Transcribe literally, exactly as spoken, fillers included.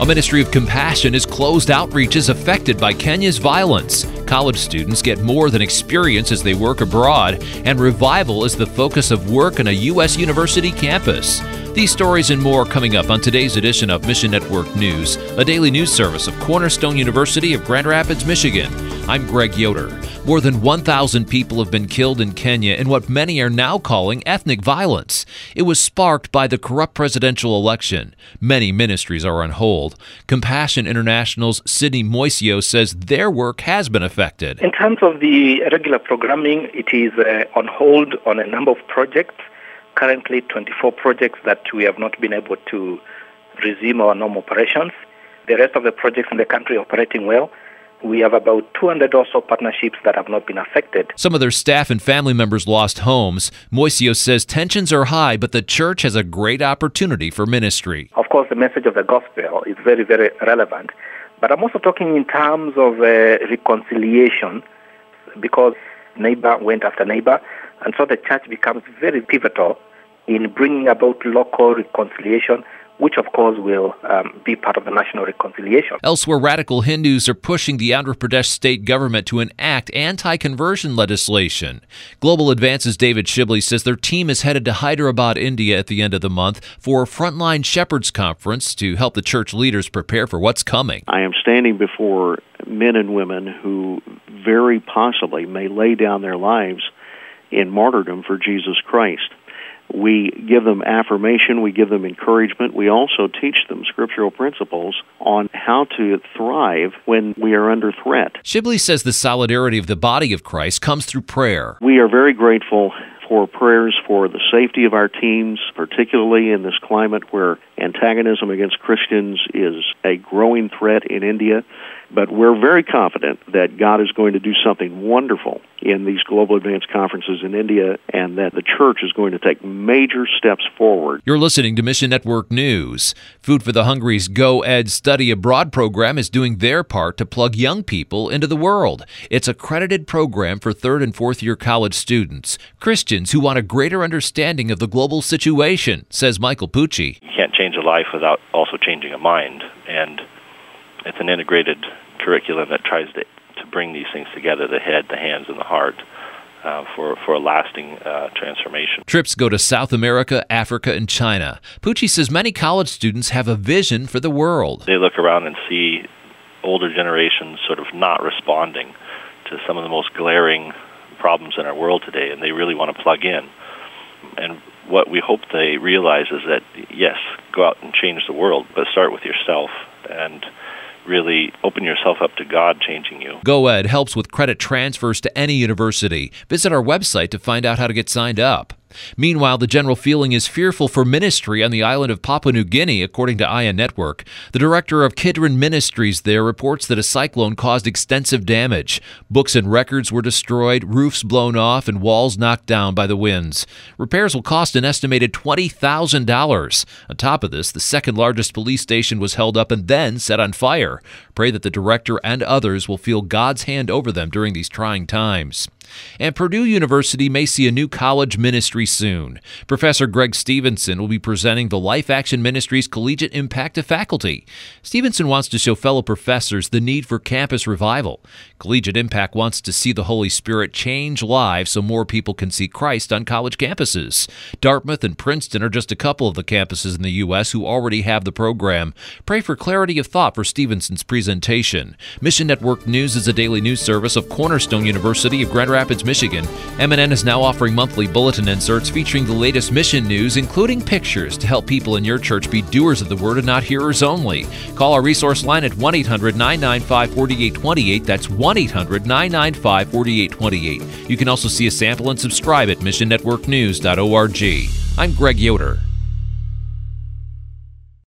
A ministry of compassion has closed outreaches affected by Kenya's violence. College students get more than experience as they work abroad, and revival is the focus of work on a U S university campus. These stories and more coming up on today's edition of Mission Network News, a daily news service of Cornerstone University of Grand Rapids, Michigan. I'm Greg Yoder. More than one thousand people have been killed in Kenya in what many are now calling ethnic violence. It was sparked by the corrupt presidential election. Many ministries are on hold. Compassion International's Sidney Moisio says their work has been affected. In terms of the regular programming, it is uh, on hold on a number of projects. Currently, twenty-four projects that we have not been able to resume our normal operations. The rest of the projects in the country are operating well. We have about two hundred or so partnerships that have not been affected. Some of their staff and family members lost homes. Moisio says tensions are high, but the church has a great opportunity for ministry. Of course, the message of the gospel is very, very relevant. But I'm also talking in terms of uh, reconciliation, because neighbor went after neighbor. And so the church becomes very pivotal in bringing about local reconciliation, which of course will um, be part of the national reconciliation. Elsewhere, radical Hindus are pushing the Andhra Pradesh state government to enact anti-conversion legislation. Global Advance's David Shibley says their team is headed to Hyderabad, India at the end of the month for a Frontline Shepherds Conference to help the church leaders prepare for what's coming. I am standing before men and women who very possibly may lay down their lives in martyrdom for Jesus Christ. We give them affirmation, we give them encouragement, we also teach them scriptural principles on how to thrive when we are under threat. Shibley says the solidarity of the body of Christ comes through prayer. We are very grateful for prayers for the safety of our teams, particularly in this climate where antagonism against Christians is a growing threat in India. But we're very confident that God is going to do something wonderful in these Global Advance conferences in India, and that the church is going to take major steps forward. You're listening to Mission Network News. Food for the Hungry's Go Ed Study Abroad program is doing their part to plug young people into the world. It's a credited program for third and fourth year college students, Christians who want a greater understanding of the global situation, says Michael Pucci. You can't change a life without also changing a mind, and it's an integrated curriculum that tries to, to bring these things together, the head, the hands, and the heart, uh, for, for a lasting uh, transformation. Trips go to South America, Africa, and China. Pucci says many college students have a vision for the world. They look around and see older generations sort of not responding to some of the most glaring problems in our world today, and they really want to plug in. And what we hope they realize is that, yes, go out and change the world, but start with yourself and really open yourself up to God changing you. Go Ed helps with credit transfers to any university. Visit our website to find out how to get signed up. Meanwhile, the general feeling is fearful for ministry on the island of Papua New Guinea, according to Aya Network. The director of Kidron Ministries there reports that a cyclone caused extensive damage. Books and records were destroyed, roofs blown off, and walls knocked down by the winds. Repairs will cost an estimated twenty thousand dollars. On top of this, the second largest police station was held up and then set on fire. Pray that the director and others will feel God's hand over them during these trying times. And Purdue University may see a new college ministry soon. Professor Greg Stevenson will be presenting the Life Action Ministries Collegiate Impact to faculty. Stevenson wants to show fellow professors the need for campus revival. Collegiate Impact wants to see the Holy Spirit change lives so more people can see Christ on college campuses. Dartmouth and Princeton are just a couple of the campuses in the U S who already have the program. Pray for clarity of thought for Stevenson's presentation. Mission Network News is a daily news service of Cornerstone University of Grand Rapids, Michigan. M N N is now offering monthly bulletin inserts featuring the latest mission news, including pictures to help people in your church be doers of the word and not hearers only. Call our resource line at one eight hundred nine nine five four eight two eight. That's one eight hundred nine nine five four eight two eight. You can also see a sample and subscribe at mission network news dot org. I'm Greg Yoder.